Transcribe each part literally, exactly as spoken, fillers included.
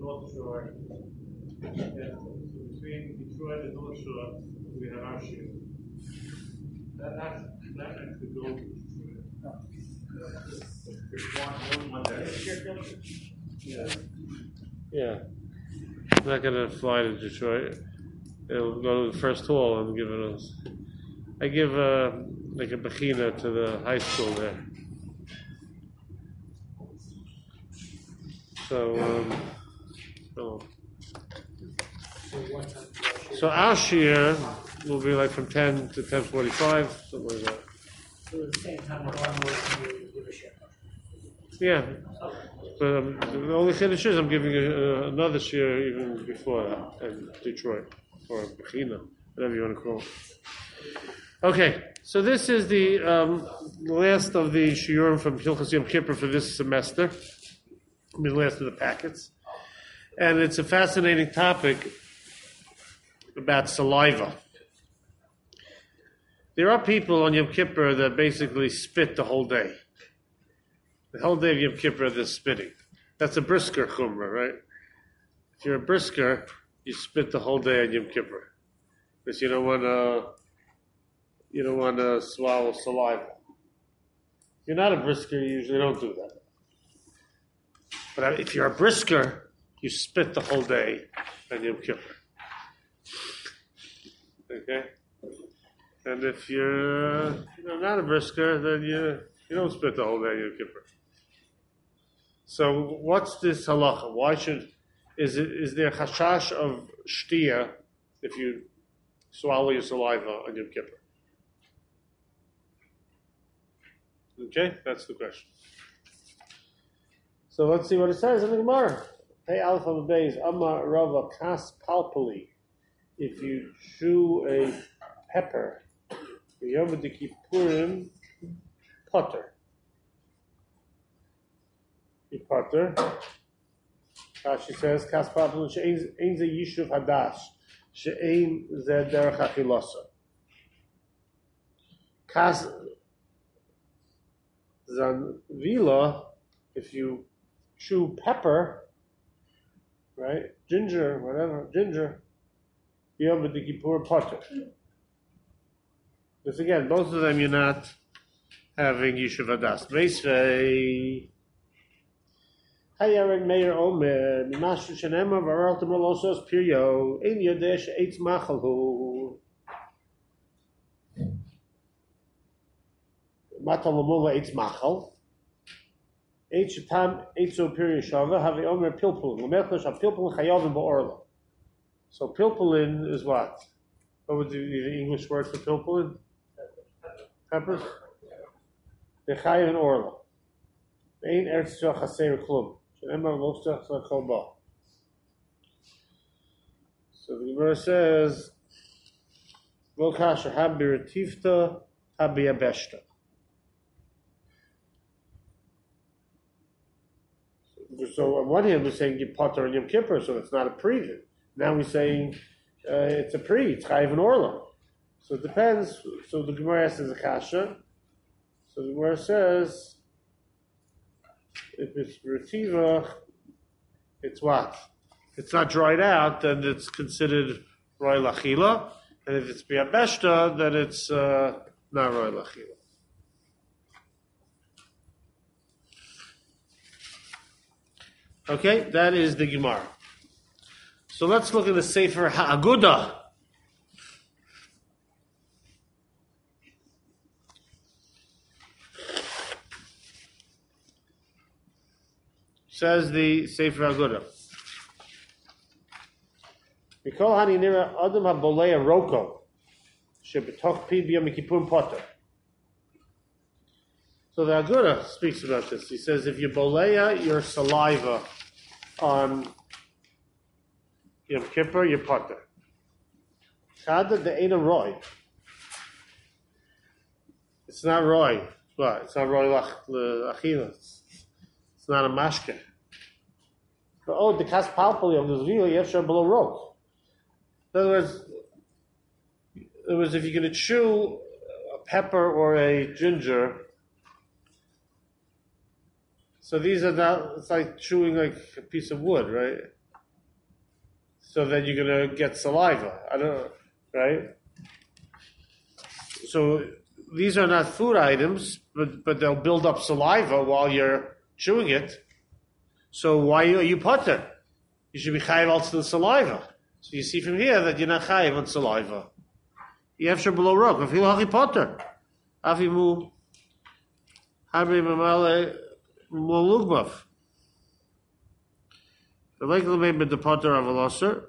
North Shore. Yeah, so between Detroit and North Shore, we have our share. That has that actually goes to one one day. Yeah. Yeah. It's not going to fly to Detroit. It'll go to the first hall and give it us. I give uh, like a bechina to the high school there. So, um, so, so our share will be like from ten to ten forty-five, something like that. So at the same time, the one more you give a share. Yeah, but um, the only chiddush is I'm giving a, uh, another share even before that in Detroit, or bechina, whatever you want to call it. Okay, so this is the um, last of the shiurim from Hilchos Yom Kippur for this semester. The last of the packets. And it's a fascinating topic about saliva. There are people on Yom Kippur that basically spit the whole day. The whole day of Yom Kippur, they're spitting. That's a brisker chumrah, right? If you're a brisker, you spit the whole day on Yom Kippur. Because you don't want to, you don't want to swallow saliva. If you're not a brisker, you usually don't do that. But if you're a brisker, you spit the whole day on Yom Kippur. Okay? And if you're you know, not a brisker, then you you don't spit the whole day on Yom Kippur. So what's this halacha? Why should, is it is there chashash of shtia if you swallow your saliva on Yom Kippur? Okay, that's the question. So let's see what it says in the Gemara. Hey, Alpha Beis Amar Rava Kas Palpali. If you chew a pepper, Yom Kippurim Potter. You potter. Rashi says Kas Palpali She'ein Ze Yishuv Hadash She'ein Ze Derech Achilasa. Kas Zanvila. If you chew pepper, right? Ginger, whatever, ginger. Yom Kippur Potter. Because again, both of them you're not having Yishuv Hadas. Meisvei. Hayared Meir Omer, Mimashu Shenema, Varaltim Rolosos Pirio, Ein Yodesh Eitz Machalhu. Matalamula Eitz Machal. H tam Eitzo Piri Shava have the Omer Pilpulin. Lemechlesh have Pilpulin Chayavim Ba'orla. So Pilpulin is what? What would be the English word for Pilpulin? Peppers? The Chayav and Orla. Ein Eretz Yisrael Chaser Klum. Shenemar Moshe Chol Ba. So the Gemara says, Lo Kasher Habi Retifta Habi Abeshta. So on one hand, we're saying you potter on Yom Kippur, so it's not a pre. Now we're saying uh, it's a pre, it's chayiv and orla. So it depends. So the Gemara asks a kasha. So the Gemara says, if it's retiva, it's what? If it's not dried out, then it's considered roy lachila. And if it's biabeshta, then it's uh, not roy lachila. Okay, that is the Gemara. So let's look at the Sefer Ha'aguda. Says the Sefer Ha'aguda. Mikol hani nira adam ha'bolei roko shebetoch pi b'yom kippurim potter. So the Aguda speaks about this. He says if you boleya your saliva on Yom Kippur, you're potter. Chada de Eina Roy. It's not Roy. What? It's not Roy Lachila. It's not a mashke. But oh, the kas palpali of the zvila yefshar below rok. In other words, in other words, if you're going to chew a pepper or a ginger, so these are not, it's like chewing like a piece of wood, right? so then you're gonna get saliva. I don't know, right? So these are not food items, but but they'll build up saliva while you're chewing it. So why are you potter? You should be chayiv also the saliva. So you see from here that you're not chayiv on saliva. You have below rock. If you hachi potter, afimu harbi mamale molugbav. The like the maybe the potter of a losser.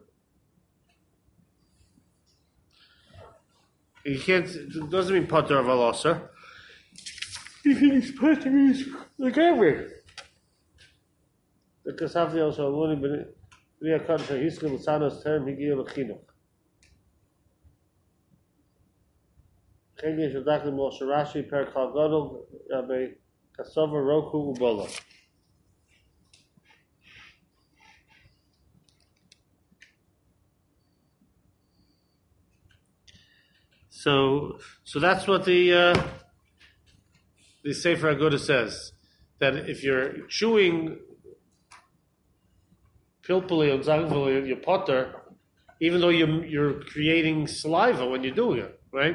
You can't. It doesn't mean potter of a losser. You can expect to be the camera. The Kasafi also learning, but we are country. He's going to sign us term. He gave a chinuch. Chemi Shadakli Moshe Rashi per Kal Gadol Rabbi Kasova Roku Ubola. So, so that's what the uh, the Sefer Aguda says, that if you're chewing pilpuli or zangvuli, your potter, even though you're, you're creating saliva when you're doing it, right?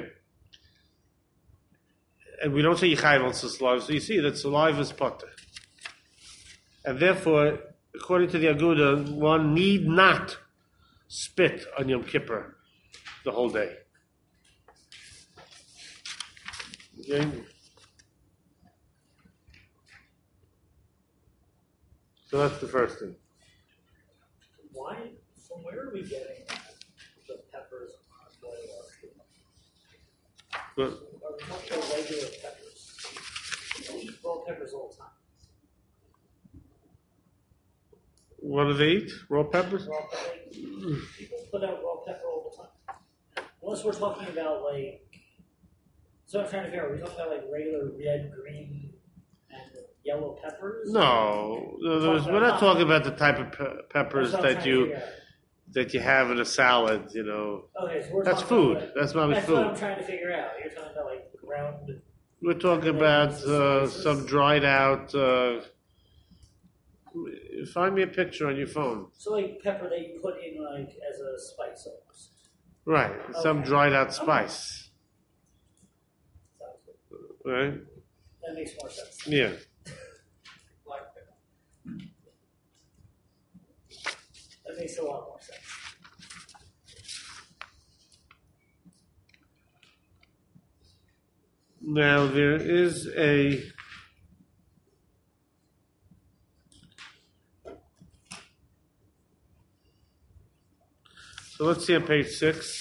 And we don't say yichayv on saliva, so you see that saliva is potter. And therefore, according to the Aguda, one need not spit on Yom Kippur the whole day. Okay. So that's the first thing. Why? From where are we getting the peppers on boil? But, Are we talking about regular peppers? We eat raw peppers all the time. what do they eat? Raw peppers? Raw pepper. People put out raw pepper all the time. Unless we're talking about like. So I'm trying to figure out, are we talking about like regular red, green, and yellow peppers? No, no there's, we're not talking about the type of pe- peppers that you that you have in a salad. You know, okay, so we're that's talking food. about, like, that's not that's food. what I'm trying to figure out. You're talking about like ground. We're talking about uh, some dried out. Uh, find me a picture on your phone. So like pepper that you put in like as a spice almost. Right, Okay. some dried out spice. Sounds good. Right? That makes more sense. Yeah. Black pepper. That makes a lot more sense. Now there is a so let's see on page six.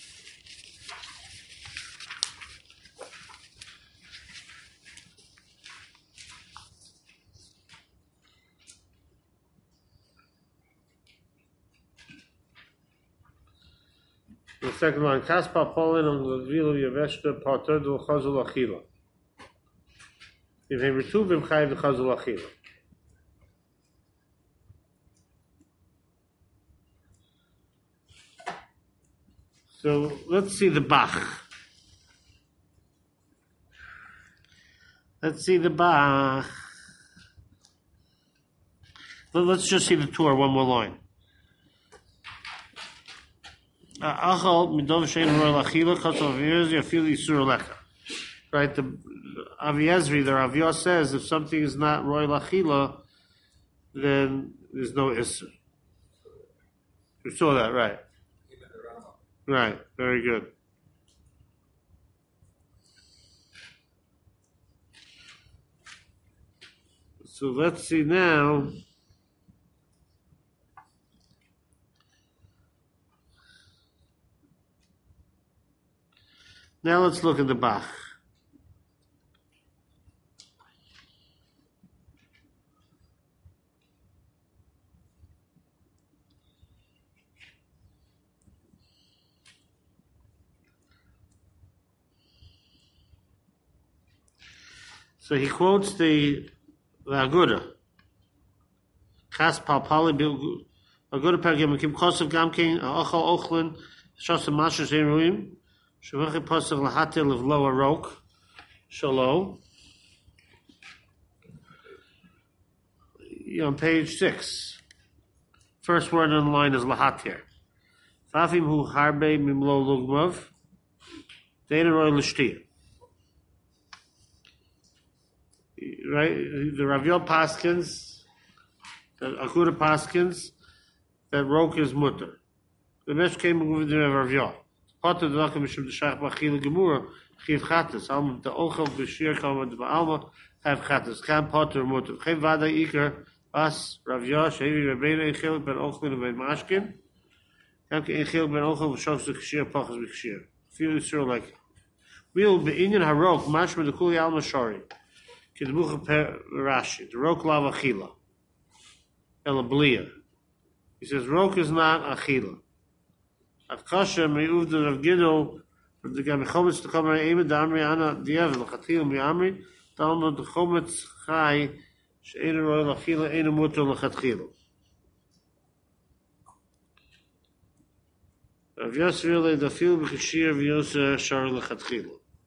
The second line, Kaspa Polin on the Vilu Yaveshta Potter do Chazul Achila. If they retuve him Chayiv the Chazul Achila. So let's see the Bach. Let's see the Bach. Let's just see the tour one more line. Achal midov shein roel achila katzal aviyaz yafil yisur lecha. Right, the Aviezri, the Raviyah says if something is not roel achila, then there's no isur. You saw that, right? Right, very good. So let's see now. Now let's look at the Bach. So he quotes the, the Aguda. Chas palpali Aguda pergim kim kosev gamkin achal ochlin shosem mashus eruim. Shavachi pasuk lahatil of lower rok, shalom. On page six, first word on the line is lahatir. Fafim hu harbe mimlo lugmav. Dein roy l'shtia. Right, the Raviol Paskins, the Akuda Paskins, that Rok is mutter. The Mesh came with the Raviol. Potter the Lakim Mishum the Shach Bachil Gemura, Chiv Chattes, Alm the Ochel Bashir Kam the Baalma, have Chattes, Kam Potter mutter. Chiv Vada Iker, As, Raviol, Shevi Rabbeinu, Echil Ben Ochlin Ben Mashkin, Kam Ke Echil Ben Ochel V'Shos the Kshir, Pachas B'Kshir. Feel it's sure like we'll be Indian Harok, Mashma the Kuli Alma Shari. Kidbucha per Rashi, the Rok lav achila. Elablia. He says Rok is not achila. Akasha meiuvda Rav Gidol, the Gamichometz to come Eimed Amri Ana Diev Lachatila Miamri, Talmud the Chometz Chai, She'ena Roy Lachila, Ena Mutter Lachatchila. Rav Yosef the Fil B'Chishir V'Yoser Shar Lachatchila.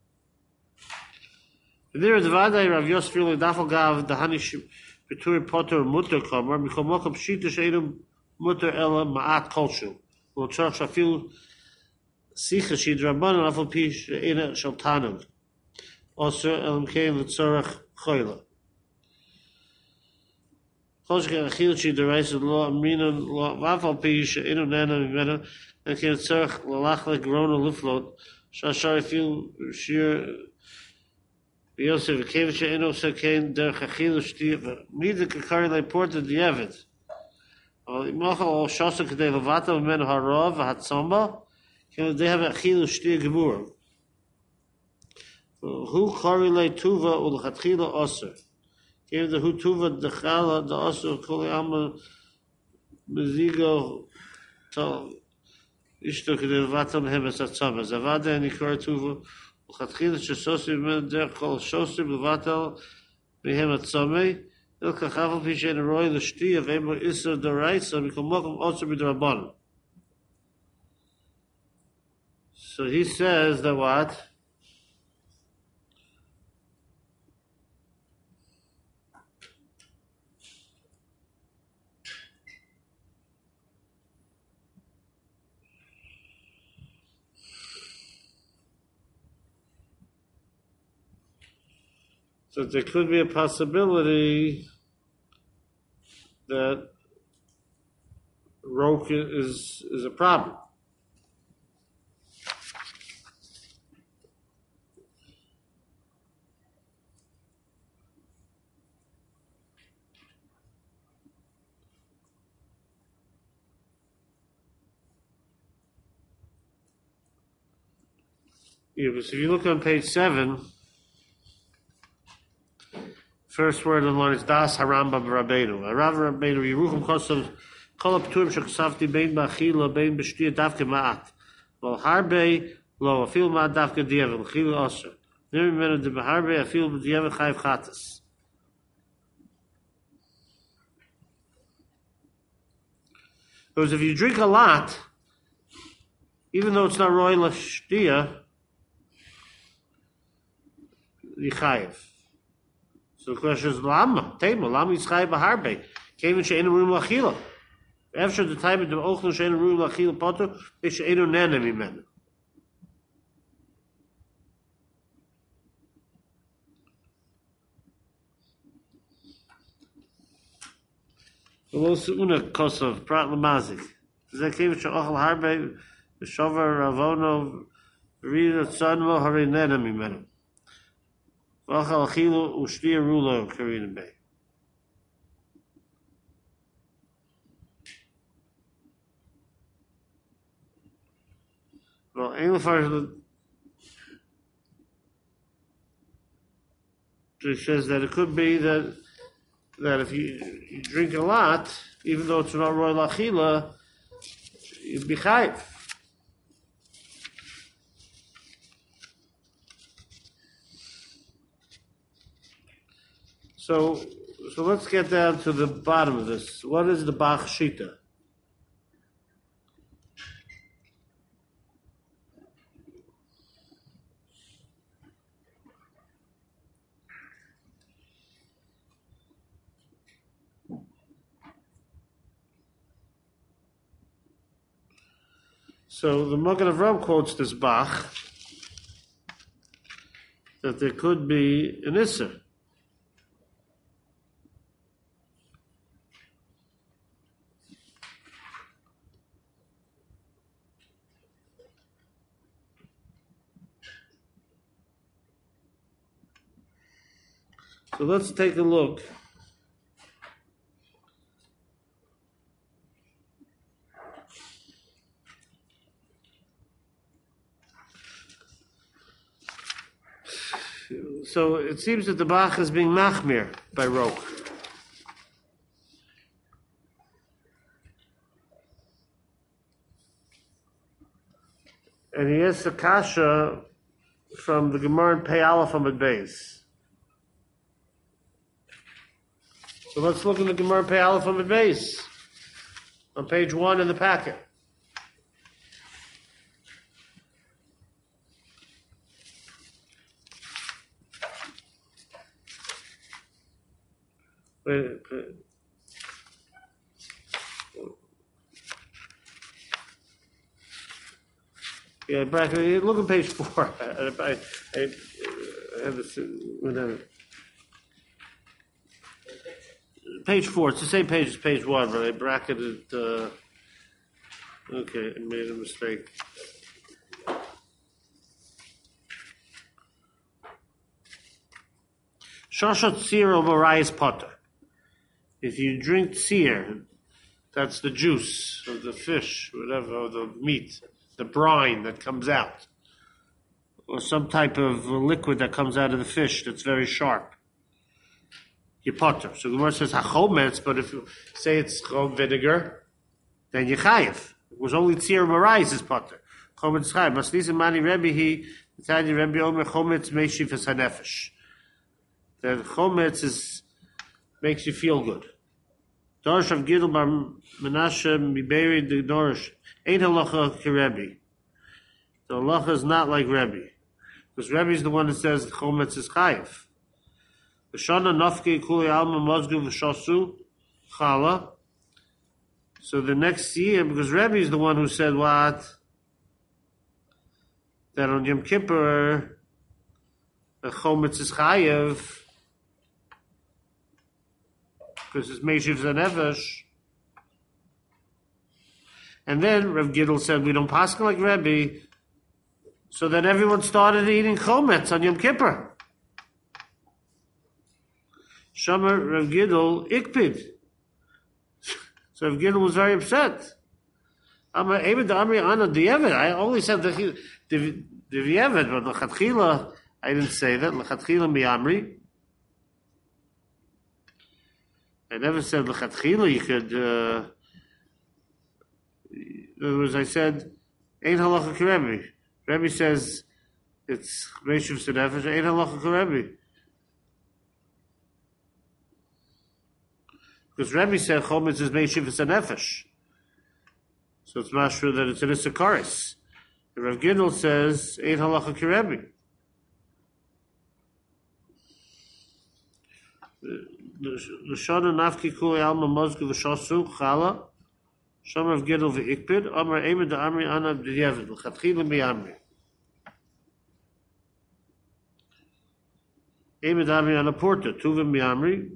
There the Vadai Rav Yosef really dafal gav the Hanish Peturi Potter Mutter Kamar Mikom Mokam Shita Sheidum Mutter Ella Ma'at Kolshu. Will Tzarch Shafil Sicha Shid Rabban and Afal Pish Ena Shaltanug. Also Elam Kein L'Tzarach Choyla. Choshke Achil Shid Derais Lo Amrinan Lo Vafal Pish Ena Nana Mimena and Kein Tzarach Lalachle Grona Liflot Shashar Fil Shir Yosef Kevich Eno Sakain Der Chachil Shtiv Mida Kakari Le Porta Dievet. Mocha or Shosa Kade Levata Men Harov Hatsamba. Can they have a Chil Shtir Gebur? Who Kari Le Tuva Ul Chatchila Oser? Gave the Hu Tuva the Chala the Oser Koli Alma Mezigo Tal Ishto Kade Levata Mehemes Hatsamba. Zavada and Ikar Tuva. Chatchila shesosim men der kol shosim levatel behem atzamei il kachavel pishen roy l'shti of emo iser deraisa mikom mokum also b'drabban. So he says that what? So there could be a possibility that Rok is is a problem. Yeah, but so if you look on page seven, first word in the line is Das Harambam Rabbeinu. Harav Rabbeinu Yerucham Kosav Kol HaPturim Shekasavti Bein Ba'achila Bein B'Shtia Davke Ma'at Lo Harbe Lo Afil Ma'at Davke Diev L'Chila Osher Nir Mimenu De B'Harbe Afil B'Diev Chayv Chatas. Because if you drink a lot, even though it's not Roy L'Shtia, you chayiv. So the question is, Lama, Tema, Lama is chayiv b'harbe. Kevin she'enu ruim l'achila. After the time of the ochlu she'enu ruim l'achila potter, they she'enu nene mimenu. Also una kosov, prat lamazik. Ze kevin she'ochel harbe, v'shover ravono, v'rida tzanvo hare nene mimenu. V'achal achilu u'shtir rulo karina bay. Well, Engelfar says that it could be that that if you, you drink a lot, even though it's not royal achila, you'd be chayiv. So, so let's get down to the bottom of this. What is the Bach Shita? So the Magen Avraham quotes this Bach that there could be an Isser. So let's take a look. So it seems that the Bach is being machmir by Roch. And he has a kasha from the Gemara in Pei Aleph Amud Beis. So let's look at the Gemara in Pei Aleph Amud Beis on page one in the packet. Wait, wait. Yeah, bracket. Look at page four. I, I, I, I have this, whatever. Page four. It's the same page as page one, but I bracketed. Uh, okay, I made a mistake. Shoshat Tzir Marayas Potter. If you drink tzir, that's the juice of the fish, whatever, or the meat, the brine that comes out, or some type of liquid that comes out of the fish that's very sharp. You potter. So the word says hachometz, but if you say it's chom vinegar, then you chayiv. It was only tzir marayas is potter. Chometz chayiv. Masnisa mani Rebbe he Tanya Rebbe Omer chometz meishiv hanefesh. That chometz is makes you feel good. Dorish of Gidel bar Menashe Miberi the Dorish ain't halacha keRebbe. The halacha is not like Rebbe, because Rebbe is the one that says chometz is chayiv. The Shana Nafke Kuli Alma Mozgu V'Shasu Chala. So the next year, because Rebbe is the one who said what? That on Yom Kippur the chometz is chayiv. Because it's Meishiv Zanefesh. And then Rav Gidel said, we don't paskin like Rebbe. So then everyone started eating chometz on Yom Kippur. Shomer Rav Gidel ikpid. So Rav Gidel was very upset. I'm a Eved Amri Ana Di'evet. I only said the Di'evet, but L'chatchila, I didn't say that. L'chatchila mi Amri. I never said l'chatchila you could. Uh, in other words, I said ain't halacha keRebbe. Rebbe says it's meishiv senefesh. Ain't halacha keRebbe. Because Rebbe said chometz is meishiv senefesh, so it's not true that it's an isakaris. Rav Gidel says ain't halacha keRebbe. L'shana nafki kuli alma mozgu v'shasu chala shomer of Gidel v'ikpid amar emed amri ana b'diavad l'chatchila mi'amri emed amri ana porta tuva mi'amri.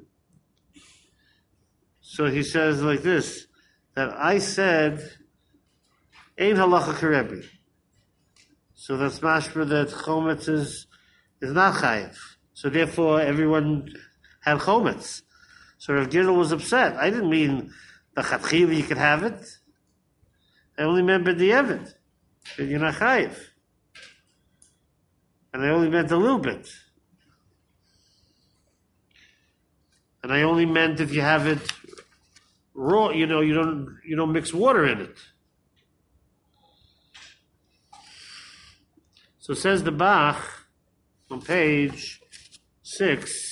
So he says like this, that I said ein halacha keRebbe. So that's mashma that chometz is is not chayiv. So therefore everyone had chometz. So Rav Gidel was upset. I didn't mean the chatchila you could have it. I only meant b'diavad, that you're not chayiv. And I only meant a little bit. And I only meant if you have it raw, you know, you don't you don't mix water in it. So says the Bach on page six.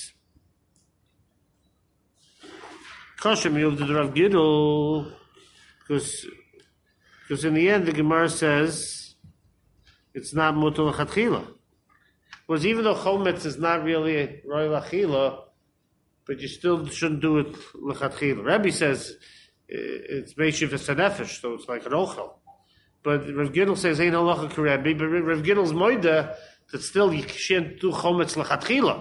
Kashem you the Rav Gidel, because because in the end the Gemara says it's not mutal l'chatchila. Because even though chometz is not really roy l'achila, but you still shouldn't do it l'chatchila. Rabbi says it's meishiv v'sanefesh, so it's like an ochel. but Rav Gidl says ain't halacha k'Rebbe, but Rav Gidl's moida that still you can't do chometz lechatchila.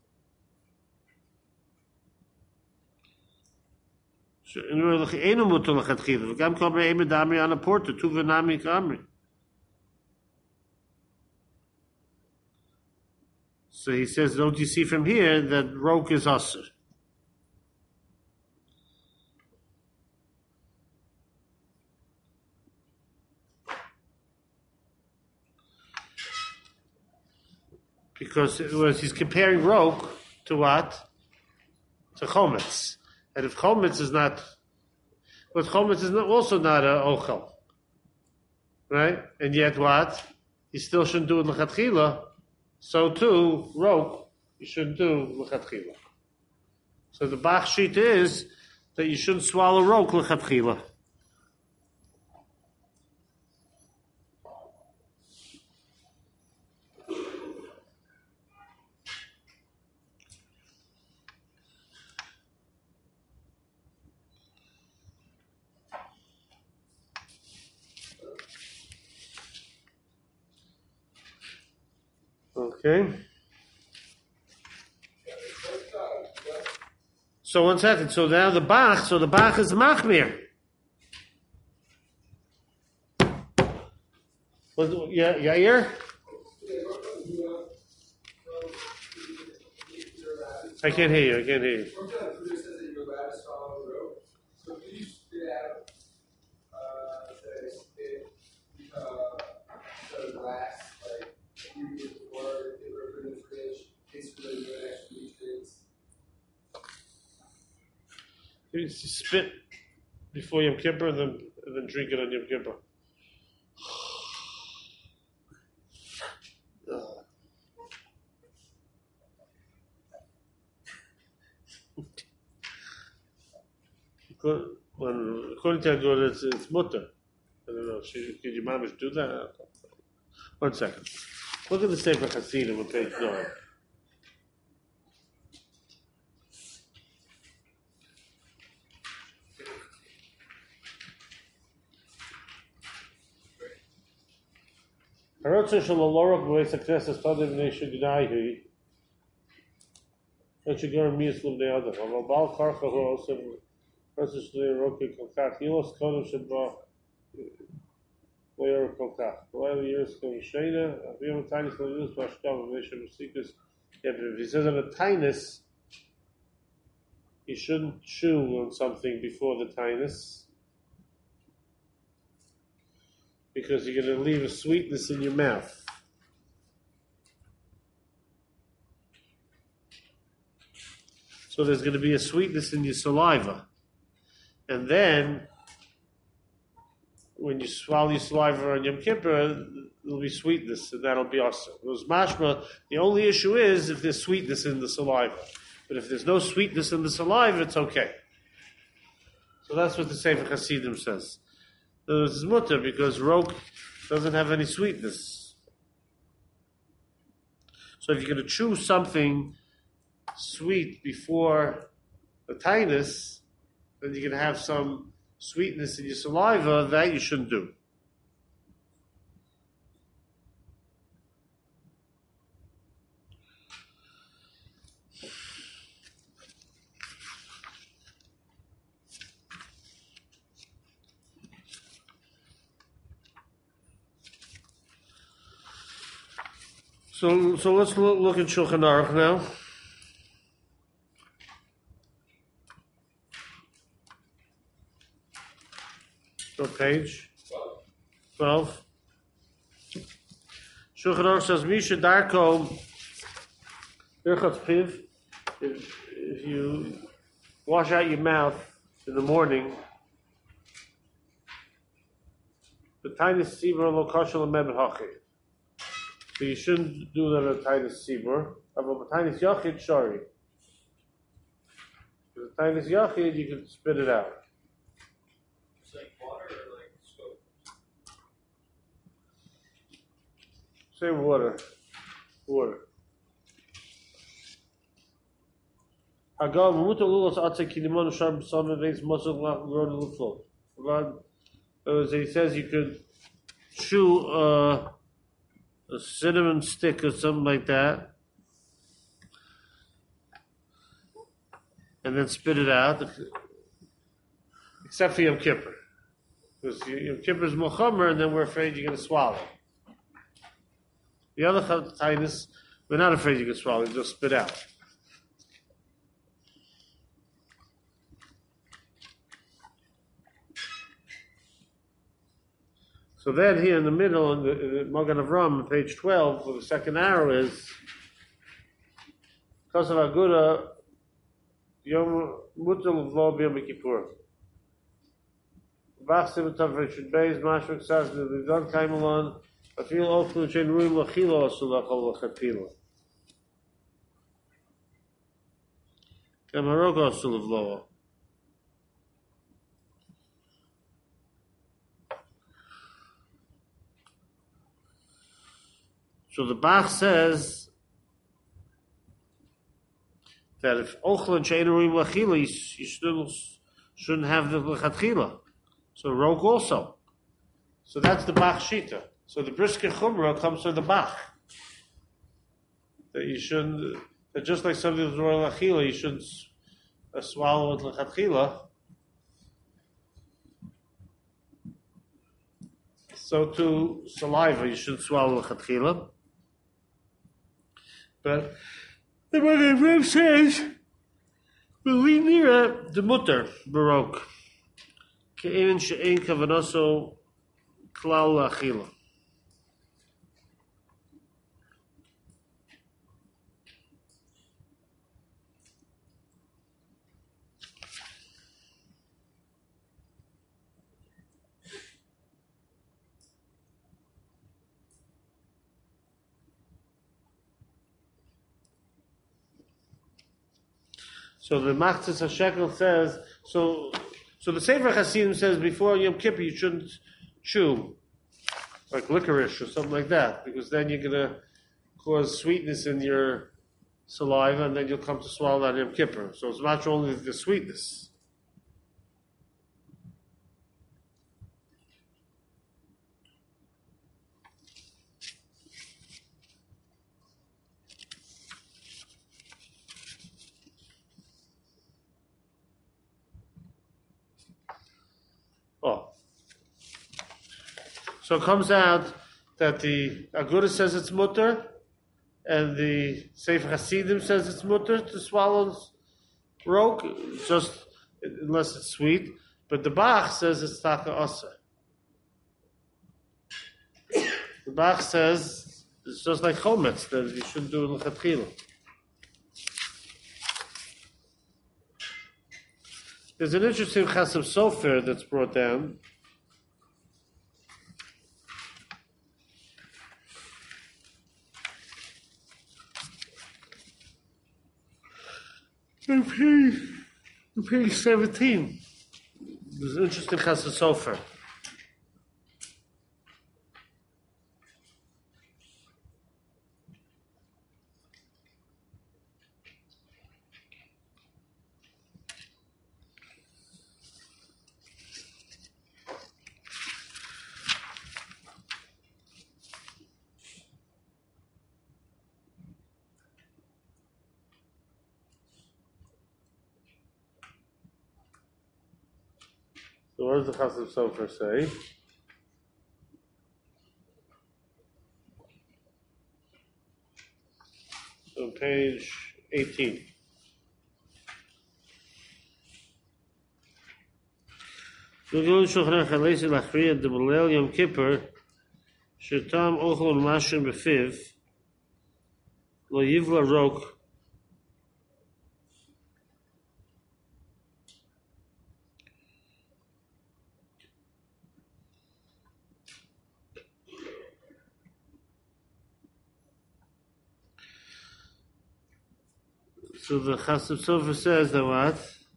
So in other words, ain't mutar lechatchila. V'gam kol be'ei medamri on a porter tu v'nami kamri. So he says, don't you see from here that rok is asur? Because it was, he's comparing rok to what? To chometz. And if chometz is not, but chometz is not, also not a ochel. Right? And yet what? He still shouldn't do it lechatchila. So too, rok, you shouldn't do lechatchila. So the Bach sheet is that you shouldn't swallow rok lechatchila. Okay. So one second. So now the Bach. So the Bach is machmir. What? Yeah, Yair. I can't hear you. I can't hear you. You spit before Yom Kippur and then, and then drink it on Yom Kippur. When, according to Agor, it's, it's mutter. I don't know. She, can your mamish do that? One second. Look at the Sefer Hasidim on page nine. Harotzer shel alorok b'veis hakneses tadim neishu g'naihi. That should go in miyaslum de'adam. Aval bal karcha hu also harotzer shel alorok kolkach. Yilos kodem sheba loyor kolkach. Loyor yiros kol yishayna. Aviyam tainis lo yilos b'ashkav v'veisha b'sikus. If he says on a tainis, you shouldn't chew on something before the tainis, because you're going to leave a sweetness in your mouth. So there's going to be a sweetness in your saliva. And then, when you swallow your saliva on Yom Kippur, there'll be sweetness, and that'll be awesome. It was mashma. The only issue is if there's sweetness in the saliva. But if there's no sweetness in the saliva, it's okay. So that's what the Sefer Hasidim says. This is mutter because rok doesn't have any sweetness. So if you're going to chew something sweet before the tinus, then you're going to have some sweetness in your saliva. That you shouldn't do. So, so let's look, look at Shulchan Aruch now. What page? Twelve. Shulchan Aruch says, "Misha darko birchat piv." If if you wash out your mouth in the morning, the tiny sibur lo kashal mebet hachi. So you shouldn't do that at Tainus Sibur. But Tainus Yachid, sorry. Because Tainus Yachid, you can spit it out. It's like water or like scope? Say water. Water. Hagav, muta lulos atze kinimon sharp some events muscle not grown to the floor. He says you could chew uh, a cinnamon stick or something like that, and then spit it out, except for Yom Kippur. Because Yom Kippur is Muhammad, and then we're afraid you're going to swallow. The other Tainus, we're not afraid you can swallow, you just spit out. So then here in the middle, in the, in the Magen Avram, page twelve, where the second arrow is, Kosav Agura, Yom Mutal V'lo B'Yom Kippur. Bach Simutav Richard Beis, Mashmak Saz, Lidon Kaimalon, Afil Oflu Chen Ruim Lachilo, Sulachol Lachatilo. Kamaroko Sulavlo. So the Bach says that if Ochel and Sheinurim Lachila, you still shouldn't have the Lechatchila. So Rog also. So that's the Bach Shita. So the Brisker Chumrah comes from the Bach. That you shouldn't, that just like something with Royal Lachila, you shouldn't uh, swallow it Lechatchila. So to saliva, you shouldn't swallow Lechatchila. But the Magen Avram says, "B'linira the mutter baroque, ke'en she'en kavanoso klal la'achila." So the Machzis HaShekel says, so so the Sefer Hasidim says before Yom Kippur you shouldn't chew, like licorice or something like that, because then you're going to cause sweetness in your saliva and then you'll come to swallow that Yom Kippur. So it's not only the sweetness. Oh. So it comes out that the Aguda says it's mutter, and the Sefer Hasidim says it's mutter to swallow rog, just unless it's sweet. But the Bach says it's taka asa. The Bach says it's just like chometz, that you shouldn't do it l'chatchila. There's an interesting Chasam Sofer that's brought down. On page, on page seventeen, there's an interesting Chasam Sofer. So what does the Chasam Sofer say? On page eighteen. Yom Kippur, Shetam Ochel Mashim Befiv, Lo Yivla Rok. So the Chasam Sofer says that what?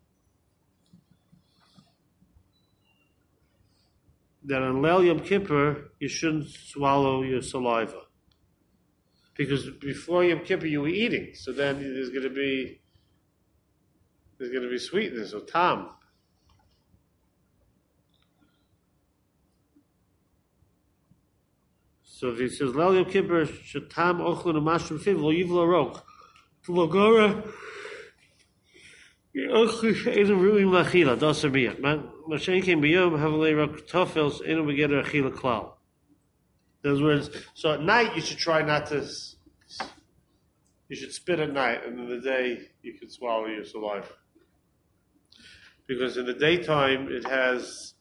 That on Leil Yom Kippur, you shouldn't swallow your saliva. Because before Yom Kippur you were eating, so then there's going to be there's going to be sweetness or tam. So if he says Lel Yom Kippur Shatam Ochlin Umashrim Fiv Lo Yivlo Rok Logora Ochli Edim Ruim Lachila Doser Miyat Mashen Kim Biyom Havalei Rok Tofels Enu Begeder Achila Klal. In other words, so at night you should try not to. You should spit at night, and in the day you can swallow your saliva. Because in the daytime it has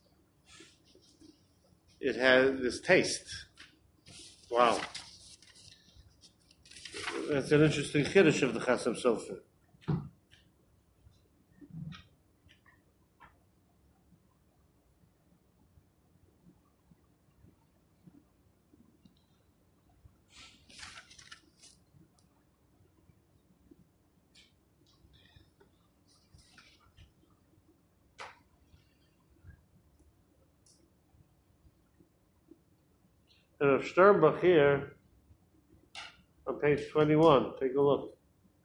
it has this taste. Wow. That's an interesting chiddush of the Chasam Sofer. And of Sternbach here, on page twenty-one, take a look.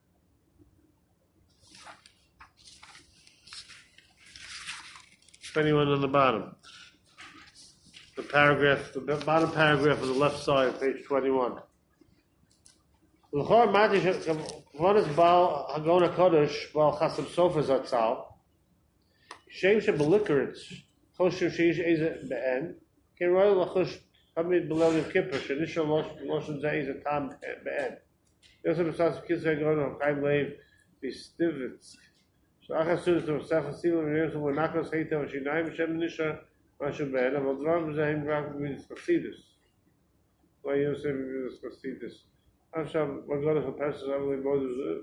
twenty-one on the bottom. The paragraph, the bottom paragraph on the left side, page twenty-one. L'chor mati kavonas bal hagona kodesh bal chasam sofer zatzal. Shem shebelikritz choshim sheish eze be'en. Ken royal lachush Hamid Belel Yom Kippur shenishal loshen zeh eze tam be'en. Yosef b'sas kitzay gono chaim leiv b'stivitz. So achasud to Sefach Silu v'Yosef v'nakos heita v'shinayim Hashem nisha mashu be'en aval dvar b'zehim rak b'midas chasidus. Why Yosef b'midas chasidus? Hashem v'gono chapeses avalei bodu.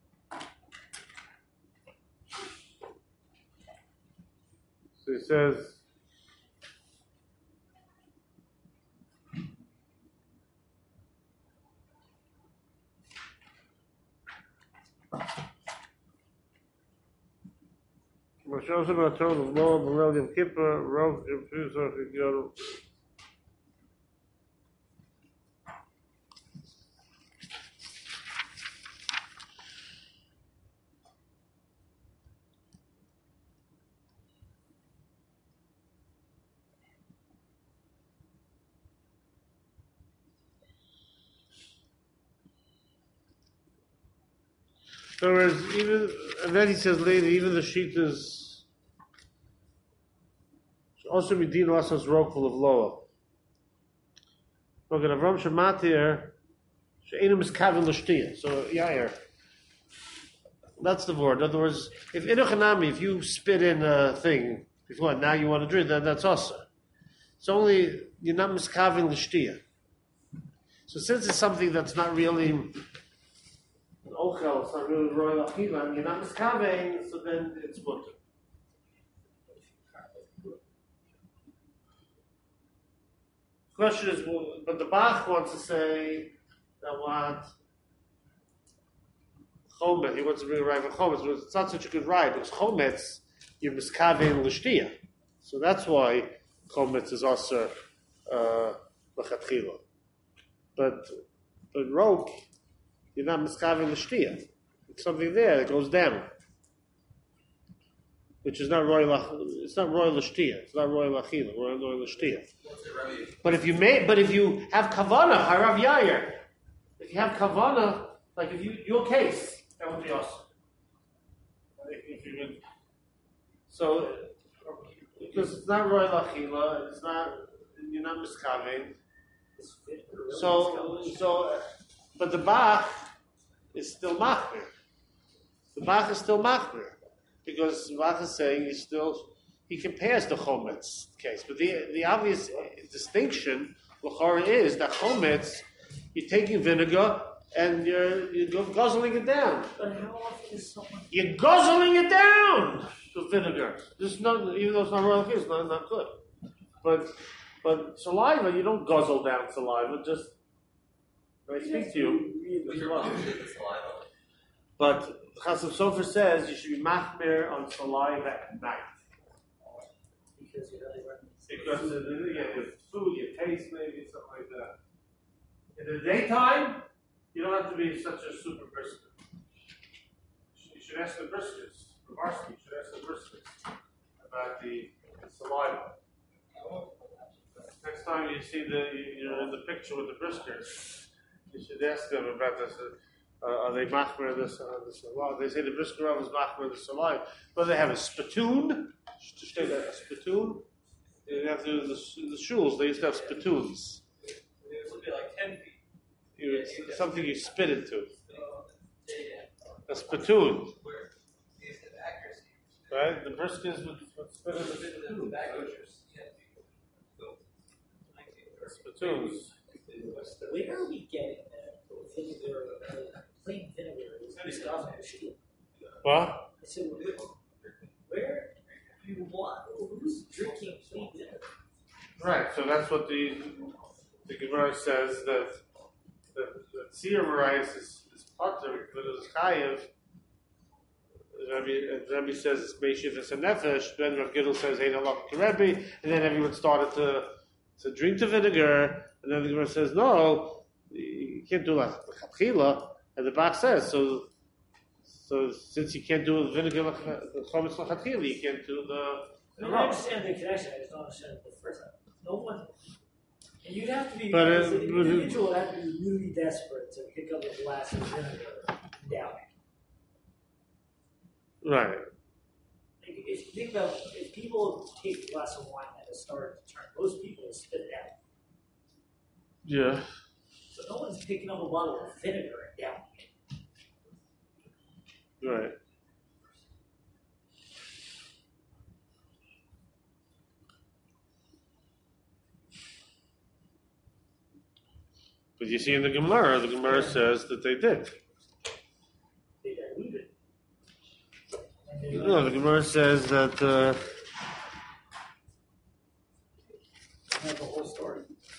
So he says, Moshe about told of Noah, Belel Yom Kippur, Rov, Yom Fusar, Yom. In other words, even, and then he says later, even the sheet is also Medina Asas Rokful of Loa. Look at Avram Shematir, She'enu Miskavin L'Shtia. So, Yair. That's the word. In other words, if Inuchanami, if you spit in a thing before, now you want to drink, then that's also. It's only, you're not Miskavin L'Shtia. So, since it's something that's not really Ochel, it's not really royal achila, and you're not miskavein, so then it's mutter. Question is, well, but the Bach wants to say that what chometz, he wants to bring a right for chometz, but it's not such a good right, because chometz, you're miskavein l'shtia. So that's why chometz is also l'chatchila. But, but rok, you're not miskavin l'shtia. It's something there that goes down, which is not royal. It's not royal l'shtia. It's not royal achila. Royal royal l'shtia. But if you may, but if you have kavana, harav yair. If you have kavana, like if you your case, that would be awesome. If you would, so because it's not royal achila, it's not. You're not miskavin. So so. But the Bach is still machmir. The Bach is still machmir because the Bach is saying he still he compares the chometz case. But the the obvious distinction l'chora is that chometz you're taking vinegar and you're you're guzzling it down. But how often is someone? You're guzzling it down with vinegar. This is not even though it's not royal, it's not not good. But but saliva you don't guzzle down saliva just. I speak to you. But Chasam Sofer says you should be machmir on saliva at night. Because you really run. Because you get your food, your taste, maybe something like that. In the daytime, you don't have to be such a super brisker. You should ask the briskers, the varsity, you should ask the briskers about the, the saliva. Next next time you see the you're in the picture with the briskers, you should ask them about this. Uh, are they machmer this uh, this alive? They say the brisker Rav is machmer this alive. But they have a spittoon. To say that a spittoon. You have to do the the shuls. They used to have spittoons. It would be like ten feet. You, it's something you spit into. Uh, yeah. A spittoon, Where is the accuracy? right? The briskers would would spit in the The spittoon. back Right? butchers, yeah. So, Spittoons. Where are we getting that vinegar, uh, plain vinegar is this off of the shield? What? I said, where, where do you want, who's drinking plain vinegar? Right. So that's what the the Gemara says that that, that seer rice is is potter, but it's chayiv. Rabbi, Rabbi says it's Meishiv it's a nefesh. Then Rav Gidl says Ein halach to Rebbe, and then everyone started to to drink the vinegar, and then the Gemara says no, you can't do that l'chatchila, and the Bach says so. So since you can't do the vinegar the chometz l'chatchila, you can't do the. I mean, I understand the connection, I just don't understand the first time. No one, and you'd have to be, But, uh, as an but, uh, individual would have to be really desperate to pick up a glass of vinegar and down it. Right. Like, if you think about, if people take a glass of wine and it started to turn, most people will spit it out. Yeah. So no one's picking up a bottle of vinegar and down it. Right. But you see in the Gemara, the Gemara says that they did. They dilute it. And they No, the Gemara says that uh, have the whole story.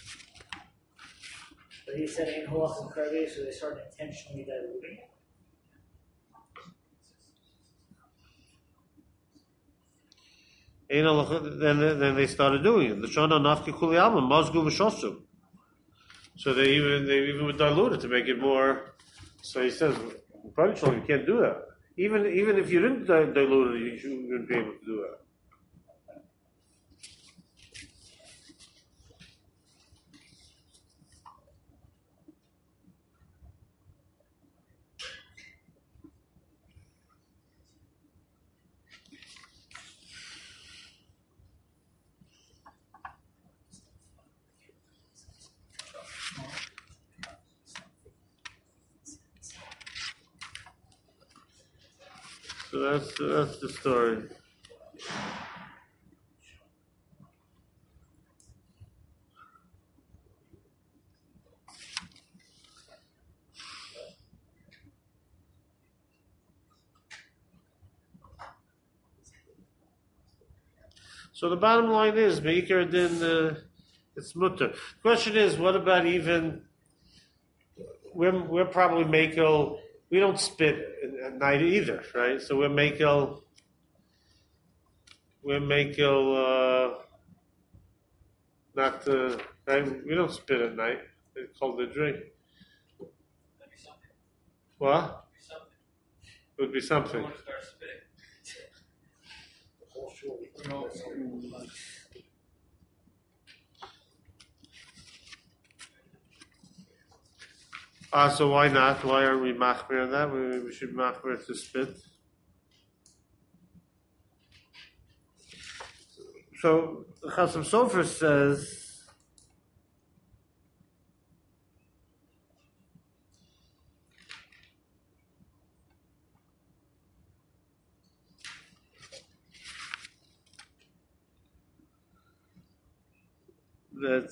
But he said ain't halach and kreve, so they started intentionally diluting it. you know, then then they started doing it. The shana nafki kuli alma mazgu v'shosum. So they even they even would dilute it to make it more. So he says, you can't do that. Even even if you didn't di- dilute it, you wouldn't be able to do that. So that's that's the story. So the bottom line is, Meikar din uh, it's mutter. The question is, what about even? We're we're probably Meikal. We don't spit at night either, right? So we're Meikal. We're Meikal. Uh, not uh, right? We don't spit at night. It's called the drink. that'd be something. What? That'd be something. It would be something. I want to start spitting. The whole shul. Ah, so why not? Why aren't we machmir on that? We, we should machmir to spit. So the Chasam Sofer says that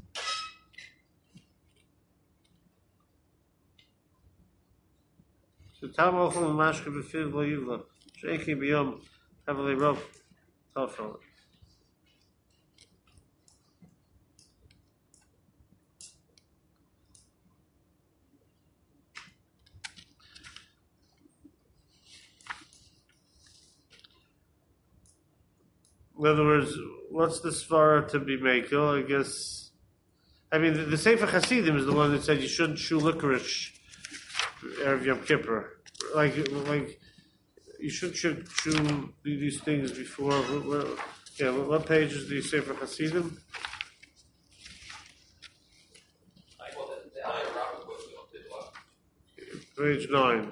so tam ochel mashke b'fiv lo yivla sheiki b'yom heavily rough tafel. In other words, what's the svara to be makel? I guess. I mean, the, the Sefer Hasidim is the one that said you shouldn't chew licorice erev Yom Kippur. Like, like you shouldn't chew, chew these things before. What, what, yeah, what, what page is the Sefer Hasidim? Page nine.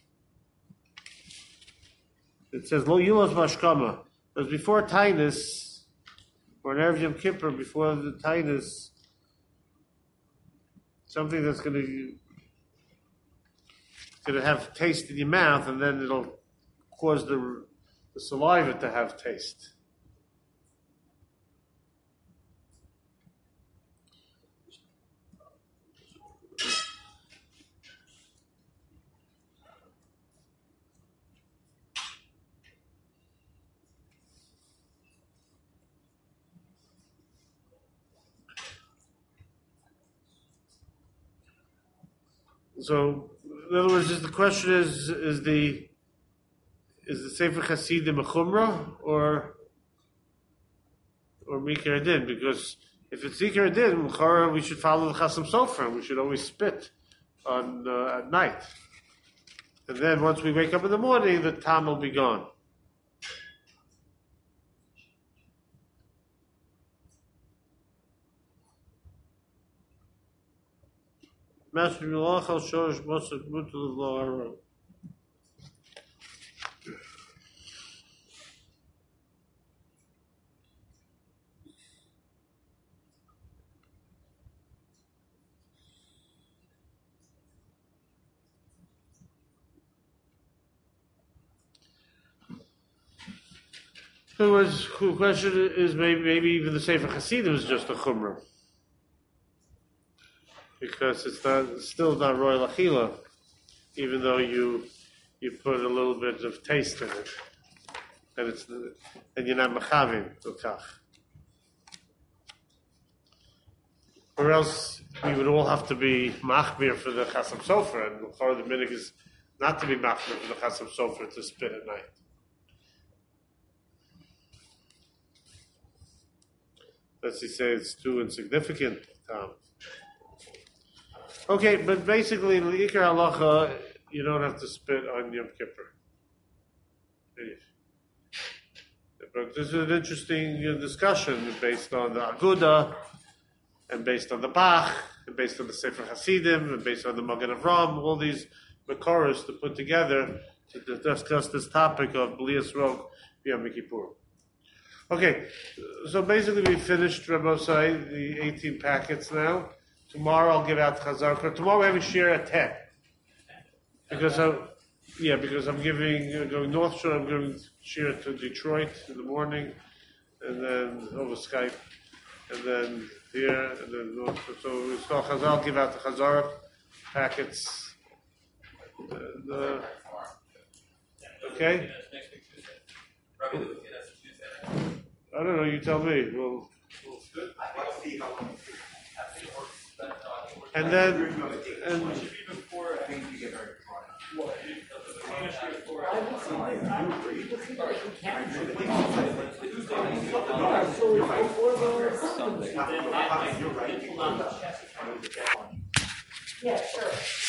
It says Lo Yilos Mashkama. Because before Tainus, or an Erev Yom Kippur, before the Tainus, something that's going to going to have taste in your mouth, and then it'll cause the the saliva to have taste. So, in other words, is the question is is the is the Sefer Hasidim a chumrah or or Mikra Din? Because if it's Mikra Din, Chara, we should follow the Chasam Sofer. We should always spit on uh, at night, and then once we wake up in the morning, the tam will be gone. Master Milach al Shorish Mosek Mutul Lo. In other words, the question is maybe maybe even the Sefer Hasidim is just a chumrah. Because it's not, it's still not royal achila, even though you you put a little bit of taste in it, and it's and you're not machavim l'kach. Or else we would all have to be machmir for the chasam sofer, and part of the minig is not to be machmir for the chasam sofer to spit at night. Let's say it's too insignificant. Um, Okay, but basically, l'ikar halacha, you don't have to spit on Yom Kippur. But this is an interesting discussion based on the Aguda, and based on the Bach, and based on the Sefer Hasidim, and based on the Magen Avram, all these Makoros to put together to discuss this topic of B'lias Rog Yom Kippur. Okay, so basically we finished, Rabbosai, the eighteen packets now. Tomorrow I'll give out Chazar. Tomorrow we have a share at ten. Because I'm, yeah, because I'm giving, uh, going North Shore, I'm giving share to Detroit in the morning, and then over Skype, and then here, and then North Shore. So we start Chazar, I'll give out the Chazar packets. And, uh, okay? I don't know, you tell me. We'll, and then, and Yeah, sure.